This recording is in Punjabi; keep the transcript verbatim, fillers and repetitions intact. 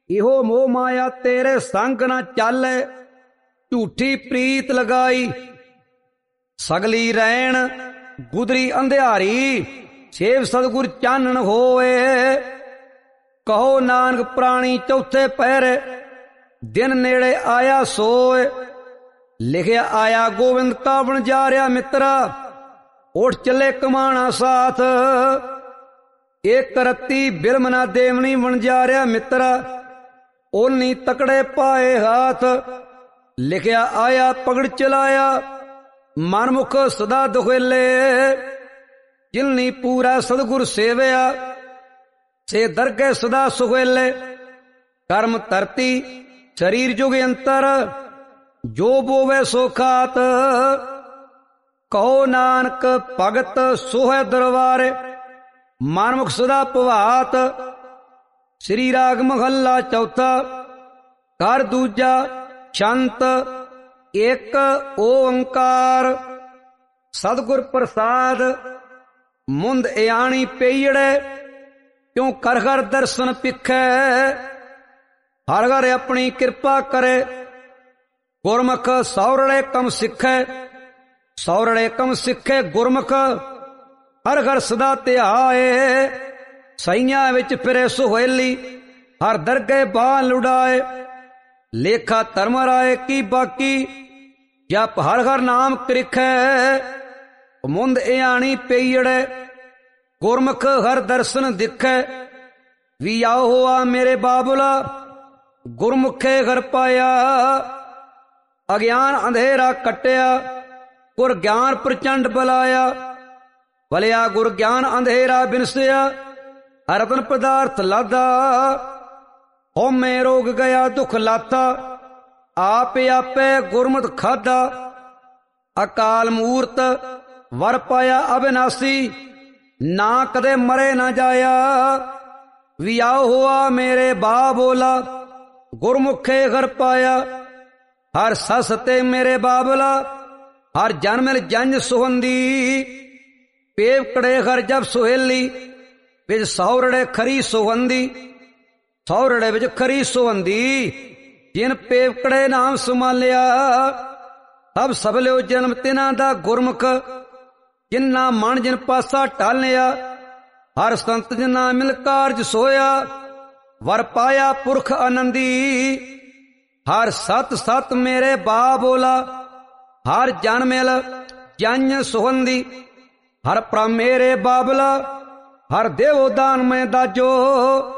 ਇਹੋ ਮੋਹ ਮਾਇਆ ਤੇਰੇ ਸੰਗ ਨਾ ਚੱਲੇ, ਝੂਠੀ ਪ੍ਰੀਤ ਲਗਾਈ। ਸਗਲੀ ਰੈਣ ਗੁਦਰੀ ਅੰਧਿਆਰੀ, ਸੇਵ ਸਤਿਗੁਰ ਚਾਨਣ ਹੋਏ। ਕਹੋ ਨਾਨਕ ਪ੍ਰਾਣੀ ਚੌਥੇ ਪਹਿਰੇ, ਦਿਨ ਨੇੜੇ ਆਇਆ ਸੋਏ। ਲਿਖਿਆ ਆਇਆ ਗੋਬਿੰਦ ਕਾ ਬਣ ਜਾ ਰਿਹਾ ਮਿੱਤਰਾ, ਉੱਠ ਚੱਲੇ ਕਮਾਣਾ ਸਾਥ। ਇੱਕ ਰੱਤੀ ਬਿਲਮ ਨਾ ਦੇਵਣੀ ਬਣ ਜਾ ਰਿਹਾ ਮਿੱਤਰਾ, ਓਨੀ ਤਕੜੇ ਪਾਏ ਹਾਥ। ਲਿਖਿਆ ਆਇਆ ਪਗੜ ਚਲਾਇਆ, ਮਨਮੁਖ ਸਦਾ ਦੁਖੇਲੇ। ਜਿਲਨੀ ਪੂਰਾ ਸਤਿਗੁਰ ਸੇਵਿਆ, ਸੇ ਦਰਗਹਿ ਸਦਾ ਸੁਖੇਲੇ। ਕਰਮ ਧਰਤੀ ਸਰੀਰ ਜੁਗ ਅੰਤਰ, ਜੋ ਬੋਵੇ ਸੋ ਖਾਤ। ਕਹੋ ਨਾਨਕ ਭਗਤ ਸੋਹੈ ਦਰਬਾਰੇ, ਮਨਮੁਖ ਸਦਾ ਭਵਾਤ। ਸ੍ਰੀ ਰਾਗ ਮਹੱਲਾ ਚੌਥਾ, ਘਰ ਦੂਜਾ, ਛੰਤ ਇੱਕ ਓੰਕਾਰ। ਸਤਿਗੁਰ ਪ੍ਰਸਾਦ ਮੁੰਦ ਇਆਣੀ ਪਈੜੇ, ਕਿਉਂ ਕਰ ਘਰ ਦਰਸ਼ਨ ਪਿਖੈ। ਹਰ ਘਰ ਆਪਣੀ ਕਿਰਪਾ ਕਰੇ, ਗੁਰਮੁਖ ਸੌਰੜੇ ਕਮ ਸਿੱਖੈ। ਸੌਰੜੇ ਕਮ ਸਿੱਖੇ ਗੁਰਮੁਖ, ਹਰ ਘਰ ਸਦਾ ਧਿਆਏ। ਸਈਆਂ ਵਿੱਚ ਫਿਰੇ ਸੁਹੇਲੀ, ਹਰ ਦਰਗਹਿ ਬਾਹ ਲੁਡਾਏ। ਲੇਖਾ ਧਰਮ ਰਾਏ ਕੀ ਬਾਕੀ, ਜਪ ਹਰ ਹਰ ਨਾਮ ਕ੍ਰਿਖੈ। ਮੁੰਦ ਇਆਣੀ ਪਈੜੇ, ਗੁਰਮੁਖ ਹਰ ਦਰਸ਼ਨ ਦਿਖੈ। ਵੀ ਆਓ ਹੋਆ ਮੇਰੇ ਬਾਬੁਲਾ, ਗੁਰਮੁਖੇ ਘਰ ਪਾਇਆ। ਅਗਿਆਨ ਅੰਧੇਰਾ ਕੱਟਿਆ, ਗੁਰ ਗਿਆਨ ਪ੍ਰਚੰਡ ਬਲਾਇਆ। ਭਲਿਆ ਗੁਰ ਗਿਆਨ ਅੰਧੇਰਾ ਬਿਨਸਿਆ, ਰਤਨ ਪਦਾਰਥ ਲਾਦਾ। ਹਉਮੈ ਰੋਗ ਗਿਆ ਦੁਖ ਲਾਥਾ, ਆਪ ਆਪੇ ਗੁਰਮਤਿ ਖਾਧਾ। ਅਕਾਲ ਮੂਰਤ ਵਰ ਪਾਇਆ ਅਬਿਨਾਸੀ, ਨਾ ਕਦੇ ਮਰੇ ਨਾ ਜਾਇਆ। ਵੀ ਆਓ ਹੋਆ ਮੇਰੇ ਬਾ ਬੋਲਾ, ਗੁਰਮੁਖੇ ਘਰ ਪਾਇਆ। ਹਰ ਸਸ ਤੇ ਮੇਰੇ ਬਾਬਲਾ, ਹਰ ਜਨ ਮਿਲ ਜੰਝ ਸੁਹੰਦੀ। ਪੇਵ ਕੜੇ ਘਰ ਜਬ ਸੁਹੇਲੀ, ਵਿੱਚ ਸੌਰੜੇ ਖਰੀ ਸੁਹੰਦੀ। ਸੌਰੜੇ ਵਿੱਚ ਖਰੀ ਸੁਹੰਦੀ, ਜਿਨ ਪੇਵਕੜੇ ਨਾਮ ਸੁਮਾਲਿਆ। ਸਭ ਸਭਲਿਓ ਜਨਮ ਤਿਨਾਂ ਦਾ ਗੁਰਮੁਖ, ਜਿਨਾ ਮਨ ਜਿਨ ਪਾਸਾ ਟਾਲਿਆ। ਹਰ ਸੰਤ ਜਿਨਾ ਮਿਲ ਕਾਰਜ ਸੋਇਆ, ਵਰ ਪਾਇਆ ਪੁਰਖ ਆਨੰਦੀ। ਹਰ ਸਤ ਸਤ ਮੇਰੇ ਬਾ ਬੋਲਾ, ਹਰ ਜਨ ਮਿਲ ਜਨ ਸੁਹੰਦੀ। ਹਰ ਪ੍ਰਭ ਮੇਰੇ ਬਾਬਲਾ, ਹਰ ਦੇਵੋ ਦਾਨ ਮੈਂ ਦਾਜੋ।